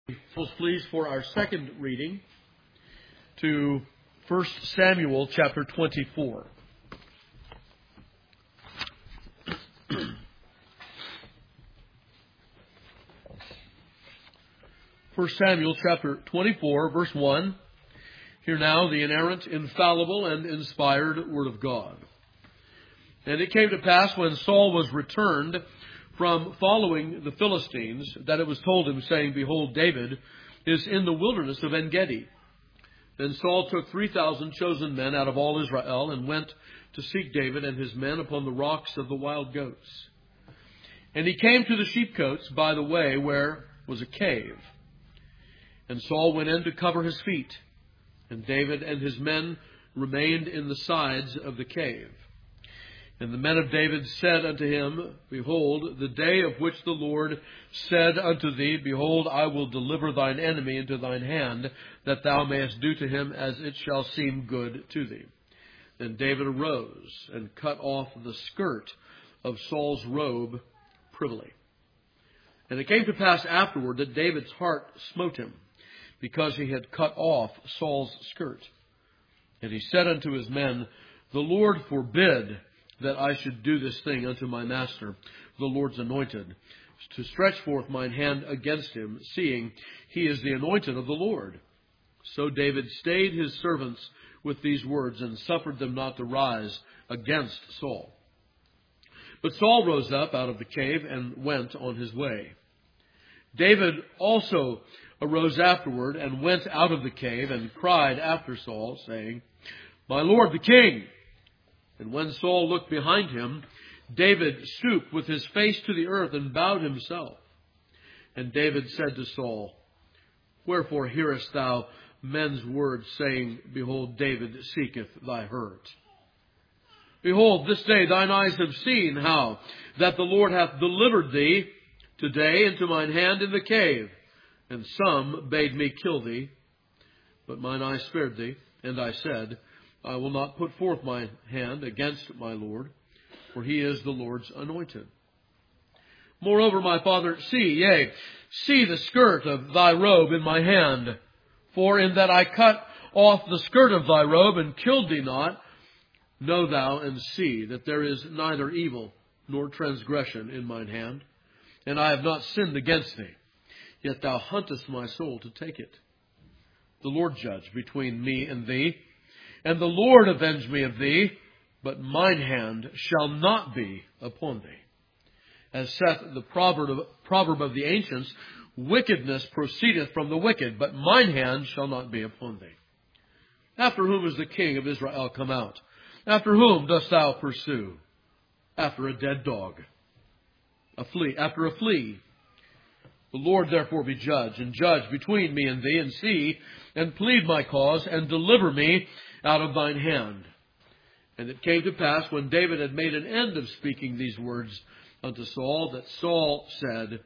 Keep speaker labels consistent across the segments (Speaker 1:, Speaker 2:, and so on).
Speaker 1: Please, for our second reading to 1 Samuel chapter 24. 1 Samuel chapter 24, verse 1. Hear now the inerrant, infallible, and inspired Word of God. And it came to pass when Saul was returned from following the Philistines, that it was told him, saying, Behold, David is in the wilderness of En-gedi. Then Saul took 3,000 chosen men out of all Israel, and went to seek David and his men upon the rocks of the wild goats. And he came to the sheepcotes by the way, where was a cave. And Saul went in to cover his feet, and David and his men remained in the sides of the cave. And the men of David said unto him, Behold, the day of which the Lord said unto thee, Behold, I will deliver thine enemy into thine hand, that thou mayest do to him as it shall seem good to thee. Then David arose and cut off the skirt of Saul's robe privily. And it came to pass afterward that David's heart smote him, because he had cut off Saul's skirt. And he said unto his men, The Lord forbid that I should do this thing unto my master, the Lord's anointed, to stretch forth mine hand against him, seeing he is the anointed of the Lord. So David stayed his servants with these words, and suffered them not to rise against Saul. But Saul rose up out of the cave, and went on his way. David also arose afterward, and went out of the cave, and cried after Saul, saying, My Lord the king! And when Saul looked behind him, David stooped with his face to the earth and bowed himself. And David said to Saul, Wherefore hearest thou men's words, saying, Behold, David seeketh thy hurt? Behold, this day thine eyes have seen how that the Lord hath delivered thee today into mine hand in the cave. And some bade me kill thee, but mine eye spared thee. And I said, I will not put forth my hand against my Lord, for he is the Lord's anointed. Moreover, my father, see the skirt of thy robe in my hand. For in that I cut off the skirt of thy robe and killed thee not, know thou and see that there is neither evil nor transgression in mine hand, and I have not sinned against thee. Yet thou huntest my soul to take it. The Lord judge between me and thee, and the Lord avenge me of thee, but mine hand shall not be upon thee. As saith the proverb of the ancients, wickedness proceedeth from the wicked, but mine hand shall not be upon thee. After whom is the king of Israel come out? After whom dost thou pursue? After a dead dog, after a flea. The Lord therefore be judge, and judge between me and thee, and see, and plead my cause, and deliver me out of thine hand. And it came to pass, when David had made an end of speaking these words unto Saul, that Saul said,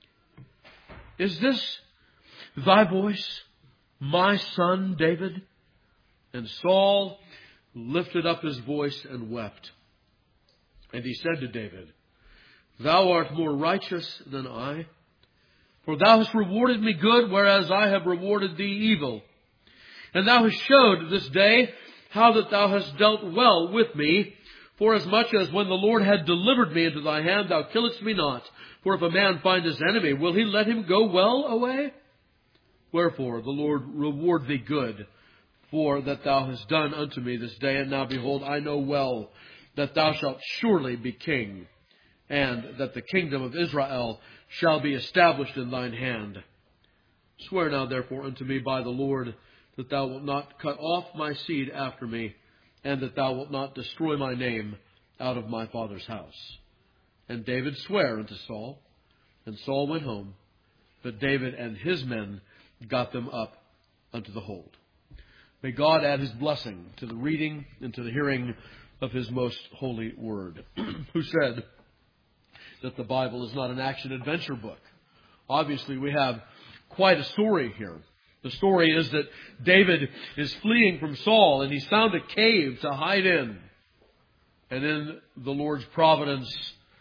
Speaker 1: Is this thy voice, my son David? And Saul lifted up his voice and wept. And he said to David, Thou art more righteous than I, for thou hast rewarded me good, whereas I have rewarded thee evil. And thou hast showed this day how that thou hast dealt well with me, forasmuch as when the Lord had delivered me into thy hand, thou killedst me not. For if a man find his enemy, will he let him go well away? Wherefore the Lord reward thee good, for that thou hast done unto me this day. And now behold, I know well that thou shalt surely be king, and that the kingdom of Israel shall be established in thine hand. Swear now therefore unto me by the Lord, that thou wilt not cut off my seed after me, and that thou wilt not destroy my name out of my father's house. And David sware unto Saul, and Saul went home, but David and his men got them up unto the hold. May God add his blessing to the reading and to the hearing of his most holy word. Who said that the Bible is not an action-adventure book? Obviously, we have quite a story here. The story is that David is fleeing from Saul, and he's found a cave to hide in. And in the Lord's providence,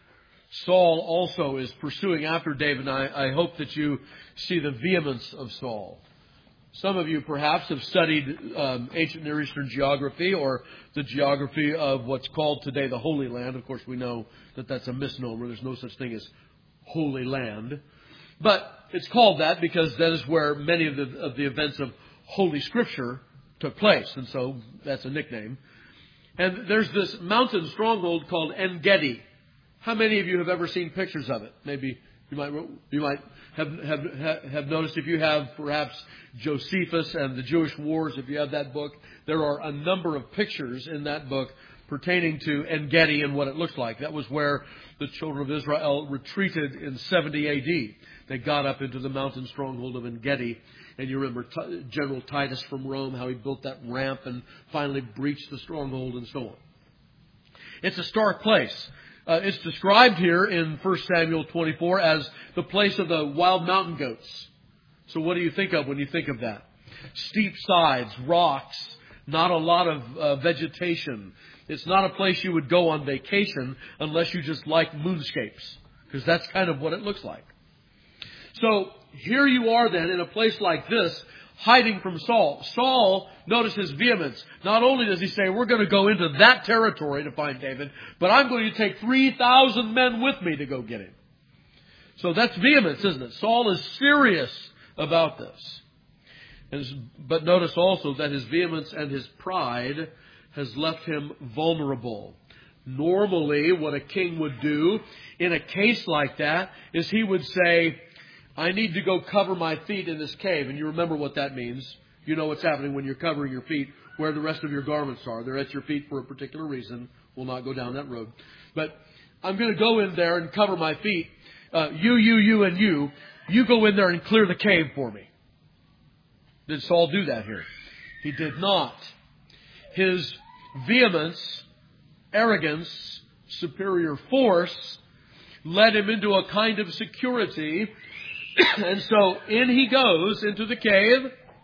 Speaker 1: Saul also is pursuing after David, and I hope that you see the vehemence of Saul. Some of you perhaps have studied ancient Near Eastern geography or the geography of what's called today the Holy Land. Of course, we know that that's a misnomer. There's no such thing as Holy Land. But it's called that because that is where many of the events of Holy Scripture took place. And so that's a nickname. And there's this mountain stronghold called En-Gedi. How many of you have ever seen pictures of it? Maybe you might have noticed, if you have perhaps Josephus and the Jewish Wars, if you have that book, there are a number of pictures in that book pertaining to En-Gedi and what it looks like. That was where the children of Israel retreated in 70 A.D. They got up into the mountain stronghold of En-Gedi. And you remember General Titus from Rome, how he built that ramp and finally breached the stronghold and so on. It's a stark place. It's described here in 1 Samuel 24 as the place of the wild mountain goats. So what do you think of when you think of that? Steep sides, rocks, not a lot of vegetation. It's not a place you would go on vacation unless you just like moonscapes, because that's kind of what it looks like. So here you are then in a place like this, hiding from Saul. Saul, notice his vehemence. Not only does he say, we're going to go into that territory to find David, but I'm going to take 3,000 men with me to go get him. So that's vehemence, isn't it? Saul is serious about this. But notice also that his vehemence and his pride has left him vulnerable. Normally, what a king would do in a case like that is he would say, I need to go cover my feet in this cave. And you remember what that means. You know what's happening when you're covering your feet, where the rest of your garments are. They're at your feet for a particular reason. We'll not go down that road. But I'm going to go in there and cover my feet. You, and you. You go in there and clear the cave for me. Did Saul do that here? He did not. His vehemence, arrogance, superior force led him into a kind of security. And so in he goes into the cave.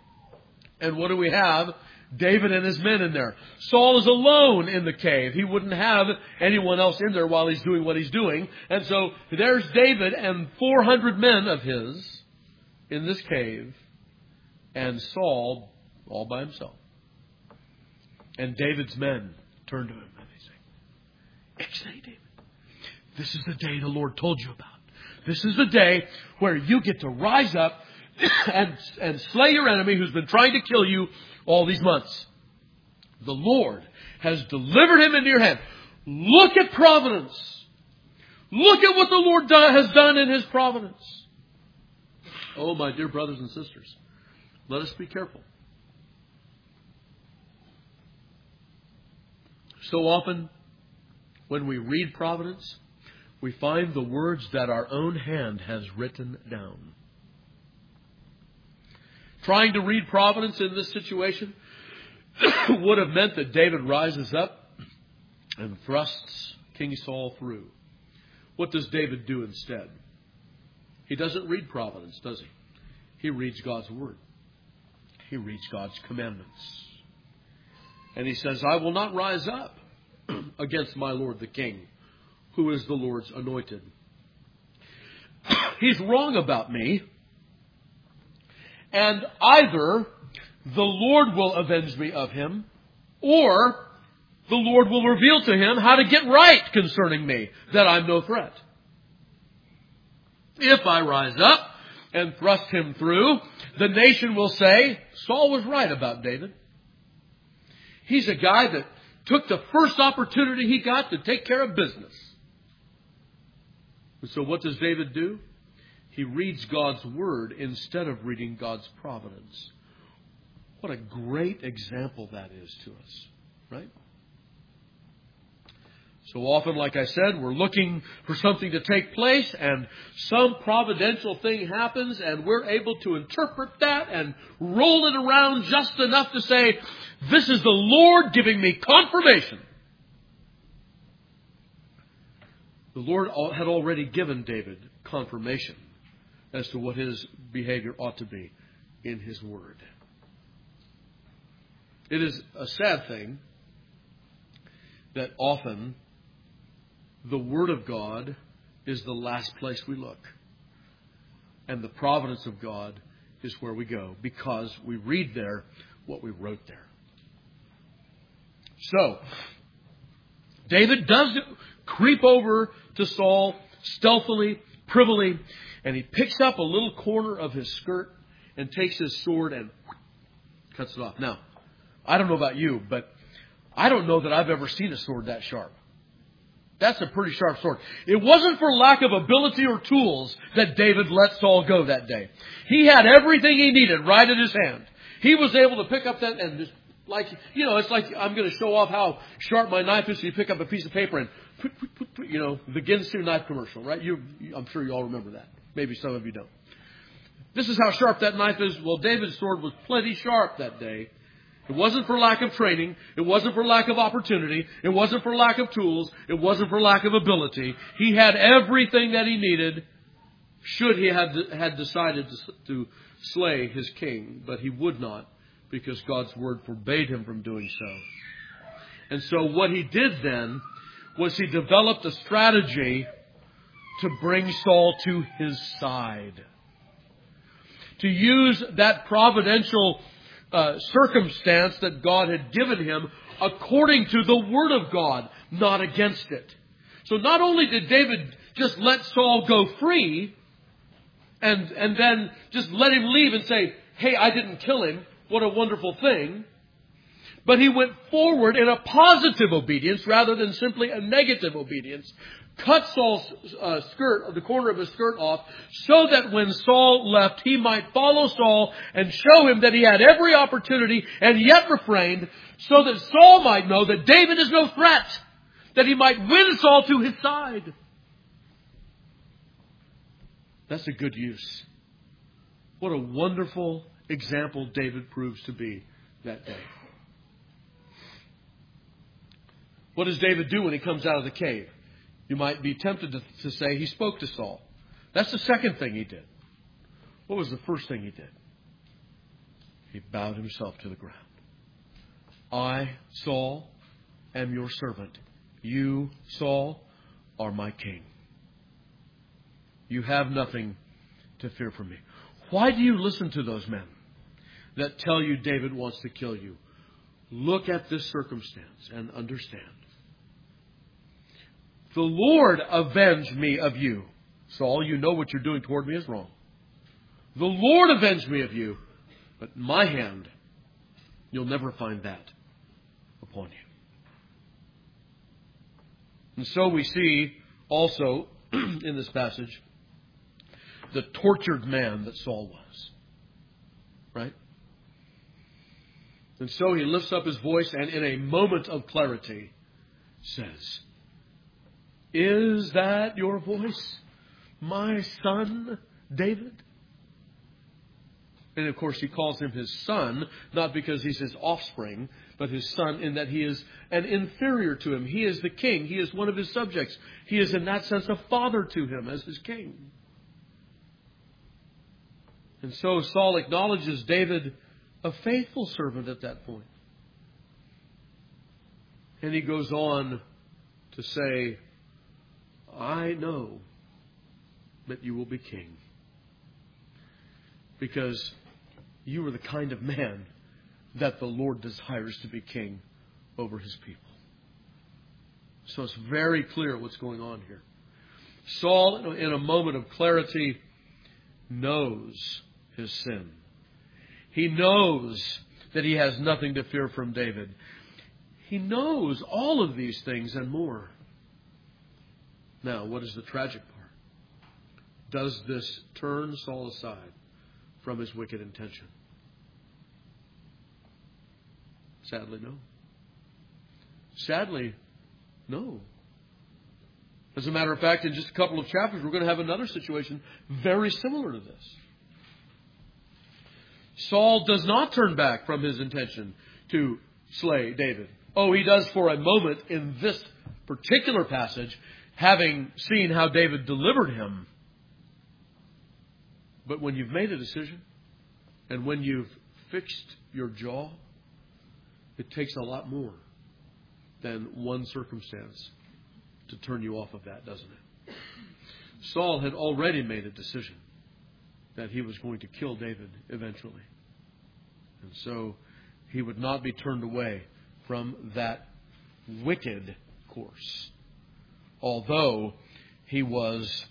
Speaker 1: And what do we have? David and his men in there. Saul is alone in the cave. He wouldn't have anyone else in there while he's doing what he's doing. And so there's David and 400 men of his in this cave. And Saul all by himself. And David's men turn to him and they say, Ixnay, David, this is the day the Lord told you about. This is the day where you get to rise up and slay your enemy who's been trying to kill you all these months. The Lord has delivered him into your hand. Look at providence. Look at what the Lord has done in His providence. Oh, my dear brothers and sisters, let us be careful. So often, when we read providence, we find the words that our own hand has written down. Trying to read providence in this situation would have meant that David rises up and thrusts King Saul through. What does David do instead? He doesn't read providence, does he? He reads God's word. He reads God's commandments. And he says, I will not rise up against my Lord the King, who is the Lord's anointed. He's wrong about me. And either the Lord will avenge me of him, or the Lord will reveal to him how to get right concerning me, that I'm no threat. If I rise up and thrust him through, the nation will say, Saul was right about David. He's a guy that took the first opportunity he got to take care of business. And so what does David do? He reads God's word instead of reading God's providence. What a great example that is to us, right? So often, like I said, we're looking for something to take place and some providential thing happens and we're able to interpret that and roll it around just enough to say, this is the Lord giving me confirmation. The Lord had already given David confirmation as to what his behavior ought to be in His Word. It is a sad thing that often the Word of God is the last place we look. And the providence of God is where we go, because we read there what we wrote there. So, David does creep over to Saul stealthily, privily, and he picks up a little corner of his skirt and takes his sword and cuts it off. Now, I don't know about you, but I don't know that I've ever seen a sword that sharp. That's a pretty sharp sword. It wasn't for lack of ability or tools that David let Saul go that day. He had everything he needed right in his hand. He was able to pick up that and just it's like I'm going to show off how sharp my knife is. So you pick up a piece of paper and, the Ginsu knife commercial, right? I'm sure you all remember that. Maybe some of you don't. This is how sharp that knife is. Well, David's sword was plenty sharp that day. It wasn't for lack of training. It wasn't for lack of opportunity. It wasn't for lack of tools. It wasn't for lack of ability. He had everything that he needed should he had decided to slay his king. But he would not, because God's word forbade him from doing so. And so what he did then was he developed a strategy to bring Saul to his side. To use that providential circumstance that God had given him according to the Word of God, not against it. So not only did David just let Saul go free and then just let him leave and say, hey, I didn't kill him, what a wonderful thing. But he went forward in a positive obedience rather than simply a negative obedience. Cut Saul's the corner of his skirt off, so that when Saul left, he might follow Saul and show him that he had every opportunity and yet refrained, so that Saul might know that David is no threat, that he might win Saul to his side. That's a good use. What a wonderful example David proves to be that day. What does David do when he comes out of the cave? You might be tempted to say he spoke to Saul. That's the second thing he did. What was the first thing he did? He bowed himself to the ground. I, Saul, am your servant. You, Saul, are my king. You have nothing to fear from me. Why do you listen to those men that tell you David wants to kill you? Look at this circumstance and understand. The Lord avenge me of you. Saul, you know what you're doing toward me is wrong. The Lord avenge me of you. But my hand, you'll never find that upon you. And so we see also in this passage the tortured man that Saul was. Right? And so he lifts up his voice and in a moment of clarity says, is that your voice, my son David? And of course he calls him his son, not because he's his offspring, but his son in that he is an inferior to him. He is the king. He is one of his subjects. He is in that sense a father to him as his king. And so Saul acknowledges David a faithful servant at that point. And he goes on to say, I know that you will be king, because you are the kind of man that the Lord desires to be king over his people. So it's very clear what's going on here. Saul, in a moment of clarity, knows his sin. He knows that he has nothing to fear from David. He knows all of these things and more. Now, what is the tragic part? Does this turn Saul aside from his wicked intention? Sadly, no. Sadly, no. As a matter of fact, in just a couple of chapters, we're going to have another situation very similar to this. Saul does not turn back from his intention to slay David. Oh, he does for a moment in this particular passage, having seen how David delivered him. But when you've made a decision and when you've fixed your jaw, it takes a lot more than one circumstance to turn you off of that, doesn't it? Saul had already made a decision that he was going to kill David eventually. And so he would not be turned away from that wicked course, although he was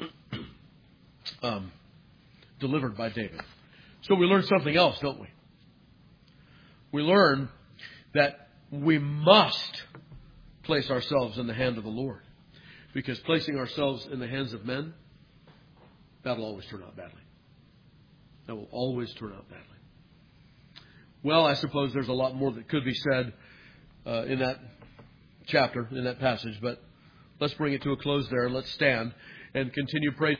Speaker 1: delivered by David. So we learn something else, don't we? We learn that we must place ourselves in the hand of the Lord. Because placing ourselves in the hands of men, that'll always turn out badly. That will always turn out badly. Well, I suppose there's a lot more that could be said in that chapter, in that passage, but let's bring it to a close there. Let's stand and continue praising.